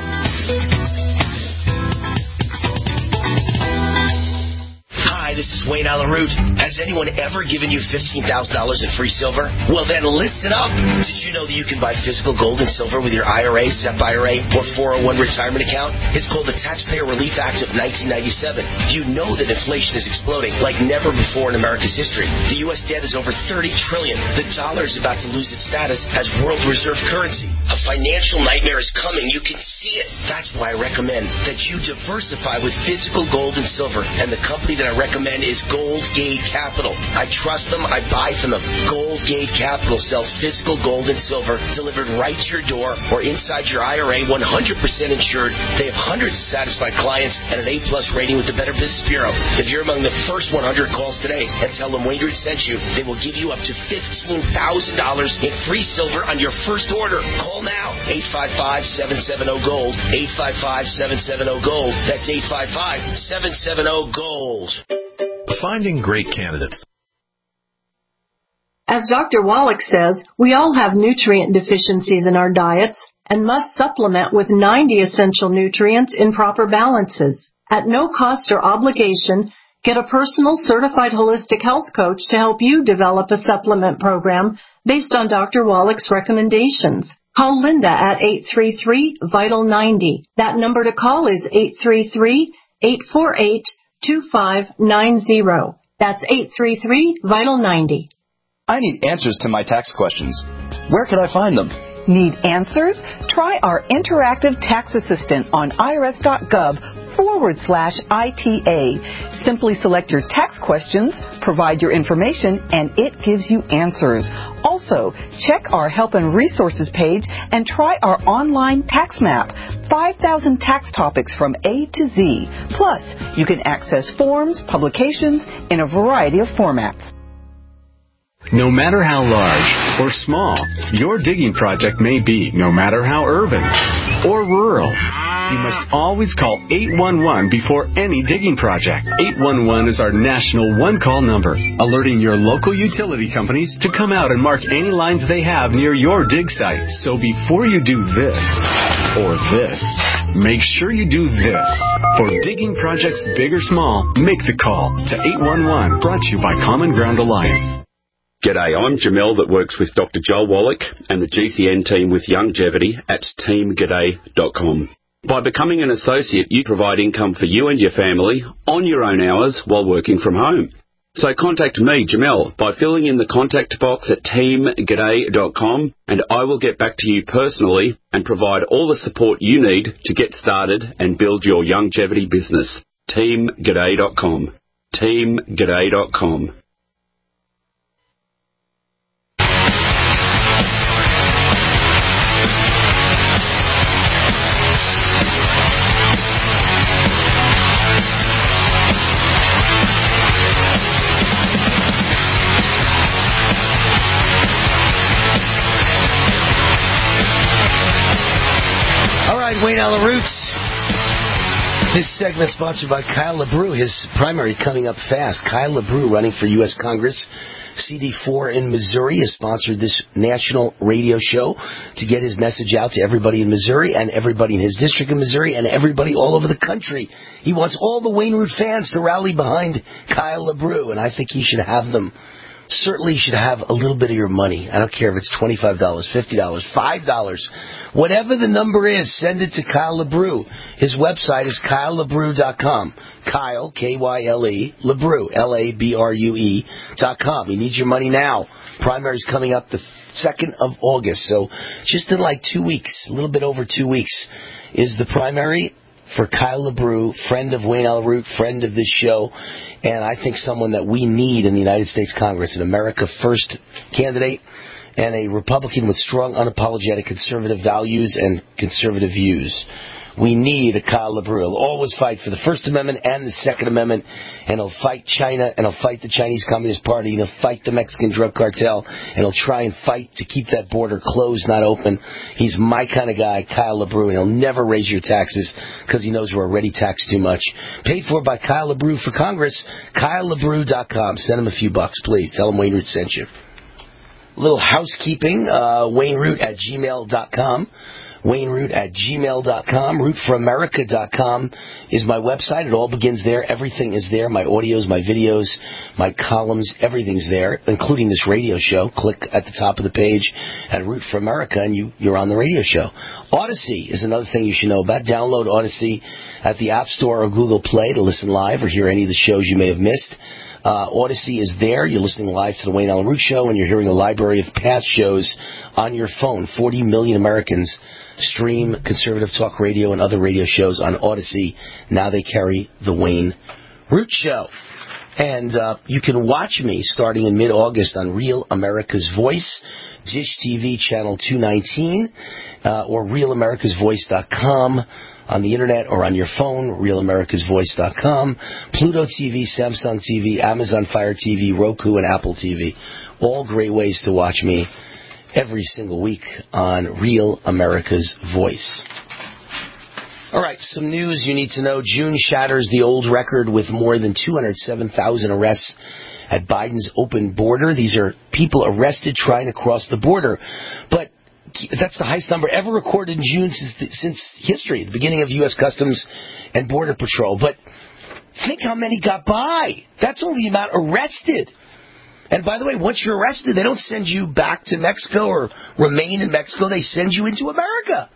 Hi, this is Wayne Alaroot. Has anyone ever given you fifteen thousand dollars in free silver? Well, then listen up. Did you know that you can buy physical gold and silver with your I R A, S E P I R A, or four oh one retirement account? It's called the Taxpayer Relief Act of nineteen ninety-seven. You know that inflation is exploding like never before in America's history. The U S debt is over thirty trillion dollars. The dollar is about to lose its status as world reserve currency. A financial nightmare is coming. You can see it. That's why I recommend that you diversify with physical gold and silver. And the company that I recommend is Goldgate Capital. I trust them. I buy from them. Goldgate Capital sells physical gold and silver delivered right to your door or inside your I R A, one hundred percent insured. They have hundreds of satisfied clients and an A-plus rating with the Better Business Bureau. If you're among the first one hundred calls today and tell them Wayne Root sent you, they will give you up to fifteen thousand dollars in free silver on your first order. Call now. eight five five, seven seven zero, GOLD. eight five five, seven seven zero, GOLD. That's eight five five, seven seven zero, GOLD. Finding great candidates. As Doctor Wallach says, we all have nutrient deficiencies in our diets and must supplement with ninety essential nutrients in proper balances. At no cost or obligation, get a personal certified holistic health coach to help you develop a supplement program based on Doctor Wallach's recommendations. Call Linda at eight three three, vital ninety. That number to call is eight three three, eight four eight, two five nine zero. That's eight three three, vital ninety. I need answers to my tax questions. Where can I find them? Need answers? Try our interactive tax assistant on irs.gov forward slash ITA. Simply select your tax questions, provide your information, and it gives you answers. Also, check our help and resources page and try our online tax map. five thousand tax topics from A to Z. Plus, you can access forms, publications in a variety of formats. No matter how large or small your digging project may be, no matter how urban or rural, you must always call eight one one before any digging project. eight one one is our national one-call number, alerting your local utility companies to come out and mark any lines they have near your dig site. So before you do this or this, make sure you do this. For digging projects big or small, make the call to eight one one, brought to you by Common Ground Alliance. G'day, I'm Jamel that works with Doctor Joel Wallach and the G C N team with Longevity at team g'day dot com. By becoming an associate, you provide income for you and your family on your own hours while working from home. So contact me, Jamel, by filling in the contact box at team g'day dot com, and I will get back to you personally and provide all the support you need to get started and build your longevity business. team g'day dot com. team g'day dot com. Wayne Allyn Root. This segment sponsored by Kyle LeBrew. His primary coming up fast. Kyle LeBrew, running for U S Congress, C D four in Missouri, has sponsored this national radio show to get his message out to everybody in Missouri and everybody in his district in Missouri and everybody all over the country. He wants all the Wayne Root fans to rally behind Kyle LeBrew, and I think he should have them. Certainly you should have a little bit of your money. I don't care if it's twenty-five dollars, fifty dollars, five dollars. Whatever the number is, send it to Kyle LeBrew. His website is kyle lebrew dot com. Kyle, K Y L E, LeBrew, L A B R U E, dot com. He needs your money now. Primary's coming up the second of August. So just in like two weeks, a little bit over two weeks, is the primary for Kyle LeBrew, friend of Wayne Allyn Root, friend of this show, and I think someone that we need in the United States Congress, an America First candidate, and a Republican with strong, unapologetic conservative values and conservative views. We need a Kyle LeBrew. He'll always fight for the First Amendment and the Second Amendment, and he'll fight China, and he'll fight the Chinese Communist Party, and he'll fight the Mexican drug cartel, and he'll try and fight to keep that border closed, not open. He's my kind of guy, Kyle LeBrew, and he'll never raise your taxes because he knows we're already taxed too much. Paid for by Kyle LeBrew for Congress, kyle lebrew dot com. Send him a few bucks, please. Tell him Wayne Root sent you. A little housekeeping, uh, Wayne Root at gmail dot com. Wayne Root at gmail dot com. root for america dot com is my website. It all begins there. Everything is there. My audios, my videos, my columns, everything's there, including this radio show. Click at the top of the page at Root for America, and you, you're on the radio show. Odyssey is another thing you should know about. Download Odyssey at the App Store or Google Play to listen live or hear any of the shows you may have missed. Uh, Odyssey is there. You're listening live to the Wayne Allen Root Show, and you're hearing a library of past shows on your phone. forty million Americans stream conservative talk radio and other radio shows on Odyssey. Now they carry the Wayne Root Show. And uh, you can watch me starting in mid-August on Real America's Voice, Dish T V Channel two nineteen, uh, or real americas voice dot com. On the internet or on your phone, real americas voice dot com, Pluto T V, Samsung T V, Amazon Fire T V, Roku, and Apple T V. All great ways to watch me every single week on Real America's Voice. All right, some news you need to know. June shatters the old record with more than two hundred seven thousand arrests at Biden's open border. These are people arrested trying to cross the border. But that's the highest number ever recorded in June since, the, since history, the beginning of U S Customs and Border Patrol. But think how many got by. That's only the amount arrested. And by the way, once you're arrested, they don't send you back to Mexico or remain in Mexico. They send you into America.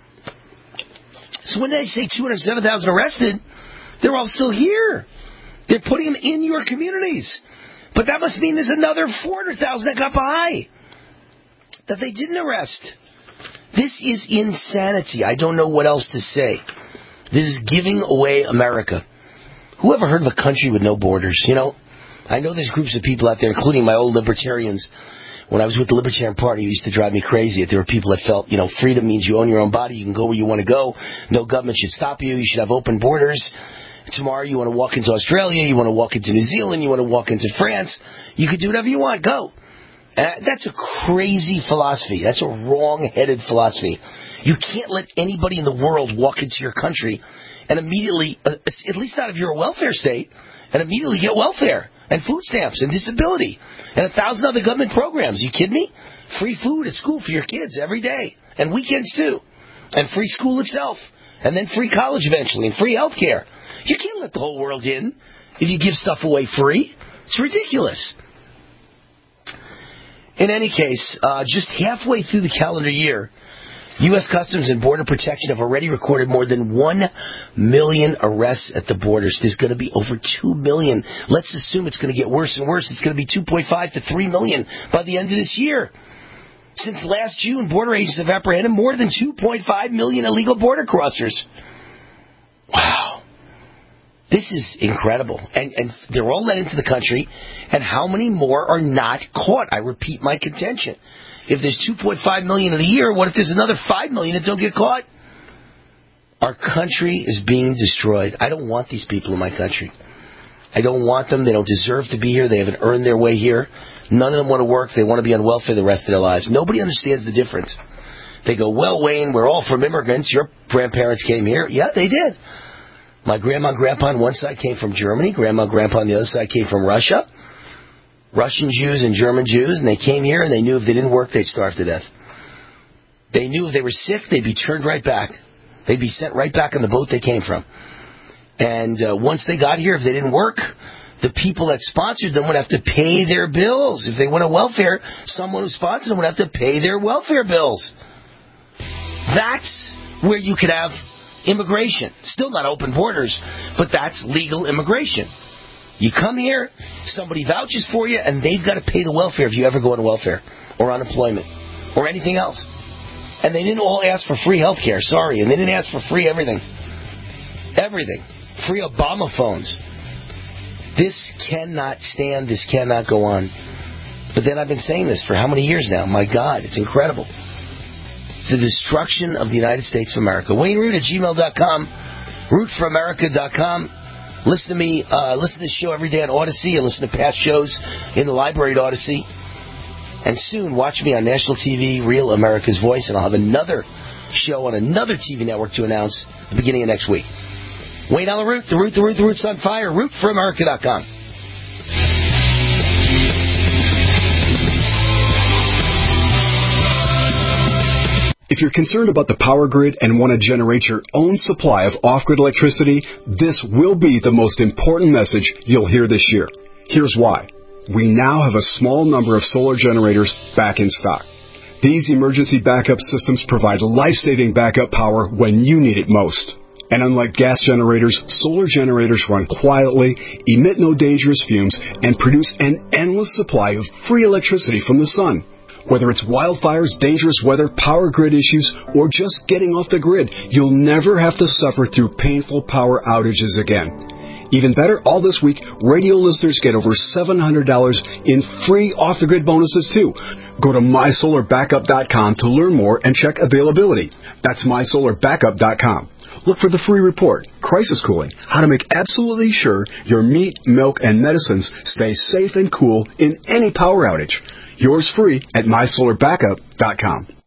So when they say two hundred seven thousand arrested, they're all still here. They're putting them in your communities. But that must mean there's another four hundred thousand that got by that they didn't arrest. This is insanity. I don't know what else to say. This is giving away America. Who ever heard of a country with no borders? You know, I know there's groups of people out there, including my old libertarians. When I was with the Libertarian Party, it used to drive me crazy. There were people that felt, you know, freedom means you own your own body. You can go where you want to go. No government should stop you. You should have open borders. Tomorrow you want to walk into Australia. You want to walk into New Zealand. You want to walk into France. You can do whatever you want. Go. And that's a crazy philosophy. That's a wrong-headed philosophy. You can't let anybody in the world walk into your country and immediately, uh, at least not if you're a welfare state, and immediately get welfare and food stamps and disability and a thousand other government programs. You kidding me? Free food at school for your kids every day and weekends too, and free school itself, and then free college eventually and free health care. You can't let the whole world in if you give stuff away free. It's ridiculous. In any case, uh, just halfway through the calendar year, U S Customs and Border Protection have already recorded more than one million arrests at the borders. There's going to be over two million. Let's assume it's going to get worse and worse. It's going to be two point five to three million by the end of this year. Since last June, border agents have apprehended more than two point five million illegal border crossers. Wow. This is incredible. And, and they're all let into the country. And how many more are not caught? I repeat my contention. If there's two point five million in a year, what if there's another five million that don't get caught? Our country is being destroyed. I don't want these people in my country. I don't want them. They don't deserve to be here. They haven't earned their way here. None of them want to work. They want to be on welfare the rest of their lives. Nobody understands the difference. They go, well, Wayne, we're all from immigrants. Your grandparents came here. Yeah, they did. My grandma and grandpa on one side came from Germany. Grandma and grandpa on the other side came from Russia. Russian Jews and German Jews, and they came here and they knew if they didn't work, they'd starve to death. They knew if they were sick, they'd be turned right back. They'd be sent right back on the boat they came from. And uh, once they got here, if they didn't work, the people that sponsored them would have to pay their bills. If they went on welfare, someone who sponsored them would have to pay their welfare bills. That's where you could have immigration. Still not open borders, but that's legal immigration. You come here, somebody vouches for you, and they've got to pay the welfare if you ever go on welfare or unemployment or anything else. And they didn't all ask for free health care, sorry, and they didn't ask for free everything. Everything. Free Obama phones. This cannot stand, this cannot go on. But then I've been saying this for how many years now? My God, it's incredible. It's the destruction of the United States of America. Wayne Root at gmail dot com, root for america dot com. Listen to me, uh, listen to this show every day on Odyssey, and listen to past shows in the library at Odyssey. And soon, watch me on national T V, Real America's Voice, and I'll have another show on another T V network to announce at the beginning of next week. Wayne Allen Root, the Root, the Root, the Root's on fire, root for america dot com. If you're concerned about the power grid and want to generate your own supply of off-grid electricity, this will be the most important message you'll hear this year. Here's why. We now have a small number of solar generators back in stock. These emergency backup systems provide life-saving backup power when you need it most. And unlike gas generators, solar generators run quietly, emit no dangerous fumes, and produce an endless supply of free electricity from the sun. Whether it's wildfires, dangerous weather, power grid issues, or just getting off the grid, you'll never have to suffer through painful power outages again. Even better, all this week, radio listeners get over seven hundred dollars in free off-the-grid bonuses, too. Go to my solar backup dot com to learn more and check availability. That's my solar backup dot com. Look for the free report, Crisis Cooling, how to make absolutely sure your meat, milk, and medicines stay safe and cool in any power outage. Yours free at my solar backup dot com.